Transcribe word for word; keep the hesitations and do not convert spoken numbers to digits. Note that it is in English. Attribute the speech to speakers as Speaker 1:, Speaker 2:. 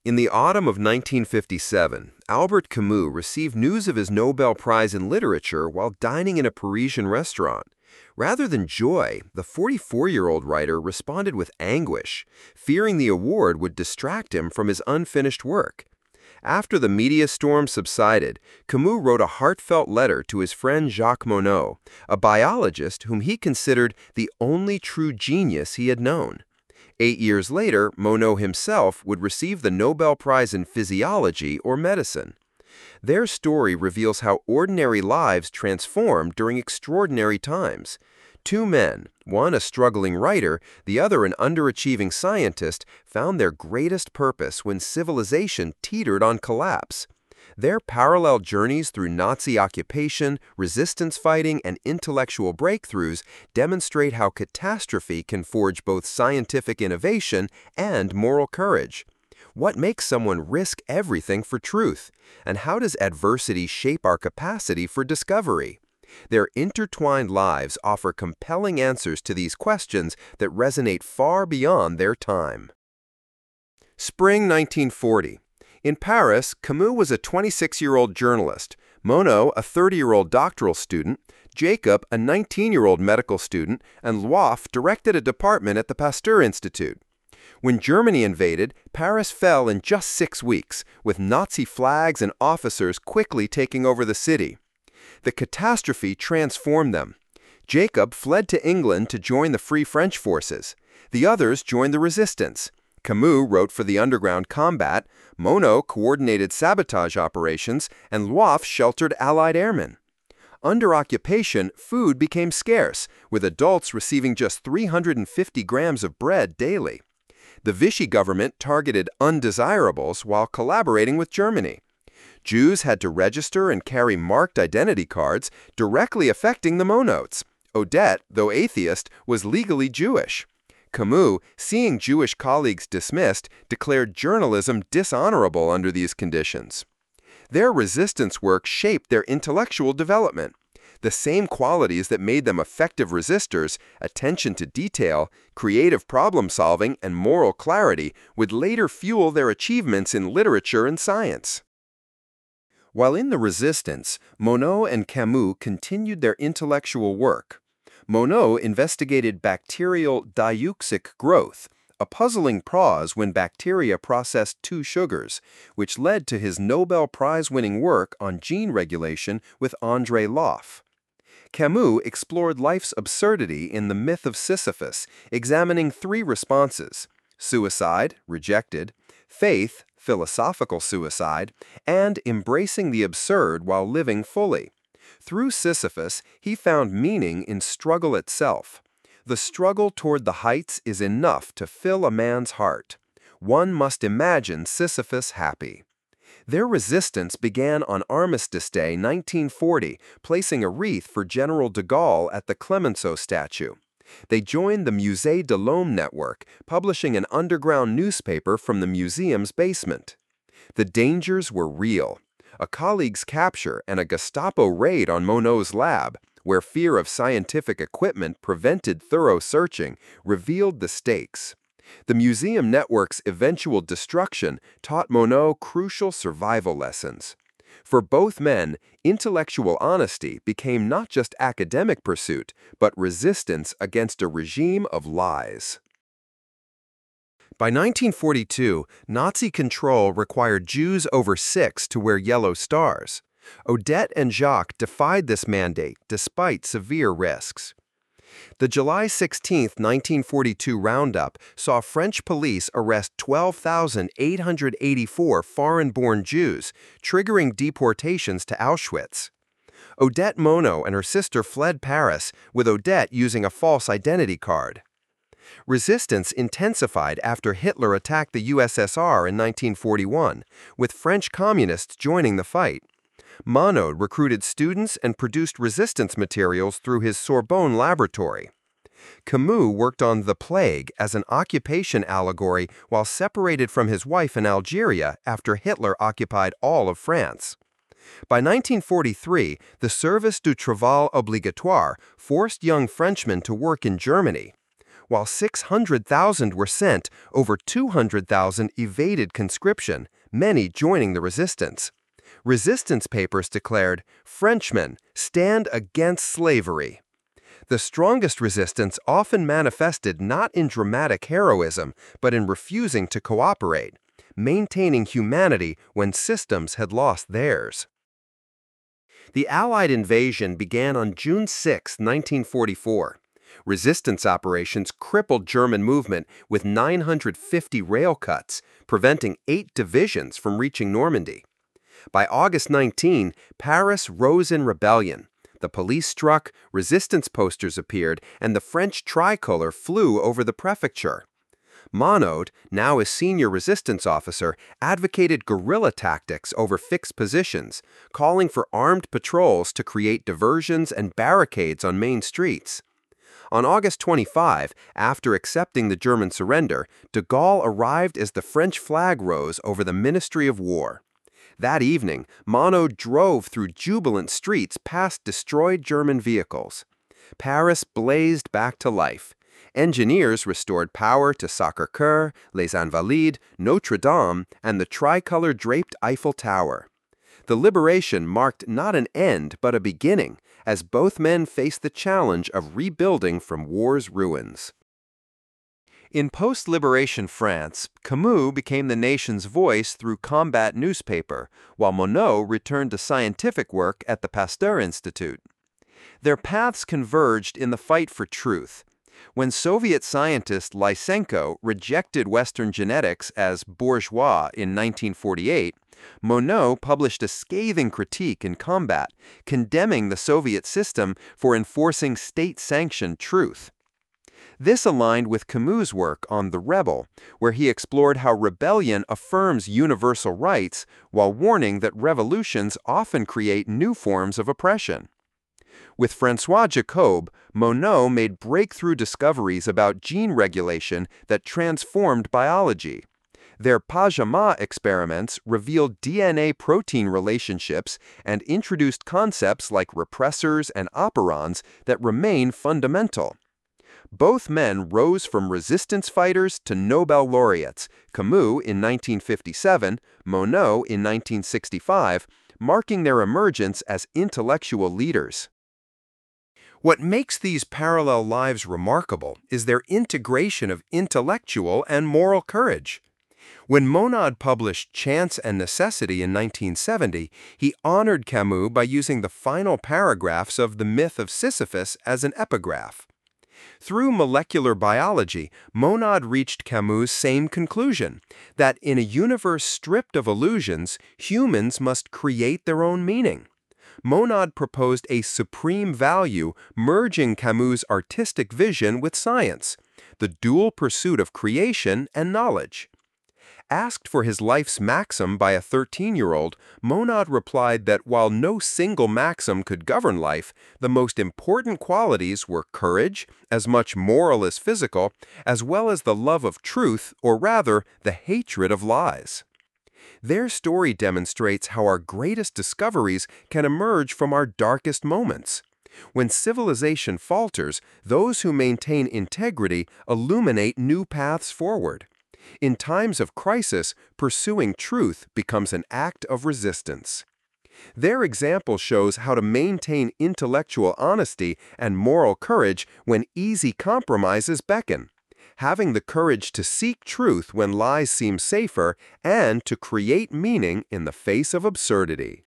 Speaker 1: In the autumn of nineteen fifty-seven, Albert Camus received news of his Nobel Prize in Literature while dining in a Parisian restaurant. Rather than joy, the forty-four-year-old writer responded with anguish, fearing the award would distract him from his unfinished work. After the media storm subsided, Camus wrote a heartfelt letter to his friend Jacques Monod, a biologist whom he considered the only true genius he had known. Eight years later, Monod himself would receive the Nobel Prize in Physiology or Medicine. Their story reveals how ordinary lives transform during extraordinary times. Two men, one a struggling writer, the other an underachieving scientist, found their greatest purpose when civilization teetered on collapse. Their parallel journeys through Nazi occupation, resistance fighting, and intellectual breakthroughs demonstrate how catastrophe can forge both scientific innovation and moral courage. What makes someone risk everything for truth? And how does adversity shape our capacity for discovery? Their intertwined lives offer compelling answers to these questions that resonate far beyond their time. Spring nineteen forty. In Paris, Camus was a twenty-six-year-old journalist, Monod a thirty-year-old doctoral student, Jacob a nineteen-year-old medical student, and Loif directed a department at the Pasteur Institute. When Germany invaded, Paris fell in just six weeks, with Nazi flags and officers quickly taking over the city. The catastrophe transformed them. Jacob fled to England to join the Free French forces. The others joined the resistance. Camus wrote for the underground combat, Monod coordinated sabotage operations, and Loif sheltered Allied airmen. Under occupation, food became scarce, with adults receiving just three hundred fifty grams of bread daily. The Vichy government targeted undesirables while collaborating with Germany. Jews had to register and carry marked identity cards, directly affecting the Monods. Odette, though atheist, was legally Jewish. Camus, seeing Jewish colleagues dismissed, declared journalism dishonorable under these conditions. Their resistance work shaped their intellectual development. The same qualities that made them effective resistors, attention to detail, creative problem-solving, and moral clarity, would later fuel their achievements in literature and science. While in the resistance, Monod and Camus continued their intellectual work. Monod investigated bacterial diuxic growth, a puzzling prose when bacteria processed two sugars, which led to his Nobel Prize-winning work on gene regulation with André Loff. Camus explored life's absurdity in The Myth of Sisyphus, examining three responses: suicide, rejected; faith, philosophical suicide; and embracing the absurd while living fully. Through Sisyphus, he found meaning in struggle itself. The struggle toward the heights is enough to fill a man's heart. One must imagine Sisyphus happy. Their resistance began on Armistice Day nineteen forty, placing a wreath for General de Gaulle at the Clemenceau statue. They joined the Musée de l'Homme network, publishing an underground newspaper from the museum's basement. The dangers were real. A colleague's capture and a Gestapo raid on Monod's lab, where fear of scientific equipment prevented thorough searching, revealed the stakes. The museum network's eventual destruction taught Monod crucial survival lessons. For both men, intellectual honesty became not just academic pursuit, but resistance against a regime of lies. By nineteen forty-two, Nazi control required Jews over six to wear yellow stars. Odette and Jacques defied this mandate despite severe risks. The July sixteenth, nineteen forty-two roundup saw French police arrest twelve thousand eight hundred eighty-four foreign-born Jews, triggering deportations to Auschwitz. Odette Monod and her sister fled Paris, with Odette using a false identity card. Resistance intensified after Hitler attacked the U S S R in nineteen forty-one, with French communists joining the fight. Monod recruited students and produced resistance materials through his Sorbonne laboratory. Camus worked on The Plague as an occupation allegory while separated from his wife in Algeria after Hitler occupied all of France. By nineteen forty-three, the Service du Travail Obligatoire forced young Frenchmen to work in Germany. While six hundred thousand were sent, over two hundred thousand evaded conscription, many joining the resistance. Resistance papers declared, "Frenchmen, stand against slavery." The strongest resistance often manifested not in dramatic heroism, but in refusing to cooperate, maintaining humanity when systems had lost theirs. The Allied invasion began on June sixth, nineteen forty-four. Resistance operations crippled German movement with nine hundred fifty rail cuts, preventing eight divisions from reaching Normandy. By August nineteenth, Paris rose in rebellion. The police struck, resistance posters appeared, and the French tricolor flew over the prefecture. Monod, now a senior resistance officer, advocated guerrilla tactics over fixed positions, calling for armed patrols to create diversions and barricades on main streets. On August twenty-fifth, after accepting the German surrender, de Gaulle arrived as the French flag rose over the Ministry of War. That evening, Monod drove through jubilant streets past destroyed German vehicles. Paris blazed back to life. Engineers restored power to Sacré-Cœur, Les Invalides, Notre Dame, and the tricolor-draped Eiffel Tower. The liberation marked not an end but a beginning, as both men faced the challenge of rebuilding from war's ruins. In post-liberation France, Camus became the nation's voice through combat newspaper, while Monod returned to scientific work at the Pasteur Institute. Their paths converged in the fight for truth. When Soviet scientist Lysenko rejected Western genetics as bourgeois in nineteen forty-eight, Monod published a scathing critique in Combat, condemning the Soviet system for enforcing state-sanctioned truth. This aligned with Camus' work on The Rebel, where he explored how rebellion affirms universal rights while warning that revolutions often create new forms of oppression. With François Jacob, Monod made breakthrough discoveries about gene regulation that transformed biology. Their Pajama experiments revealed D N A-protein relationships and introduced concepts like repressors and operons that remain fundamental. Both men rose from resistance fighters to Nobel laureates, Camus in nineteen fifty-seven, Monod in nineteen sixty-five, marking their emergence as intellectual leaders. What makes these parallel lives remarkable is their integration of intellectual and moral courage. When Monod published Chance and Necessity in nineteen seventy, he honored Camus by using the final paragraphs of The Myth of Sisyphus as an epigraph. Through molecular biology, Monod reached Camus' same conclusion, that in a universe stripped of illusions, humans must create their own meaning. Monod proposed a supreme value merging Camus' artistic vision with science, the dual pursuit of creation and knowledge. Asked for his life's maxim by a thirteen-year-old, Monod replied that while no single maxim could govern life, the most important qualities were courage, as much moral as physical, as well as the love of truth, or rather, the hatred of lies. Their story demonstrates how our greatest discoveries can emerge from our darkest moments. When civilization falters, those who maintain integrity illuminate new paths forward. In times of crisis, pursuing truth becomes an act of resistance. Their example shows how to maintain intellectual honesty and moral courage when easy compromises beckon, having the courage to seek truth when lies seem safer and to create meaning in the face of absurdity.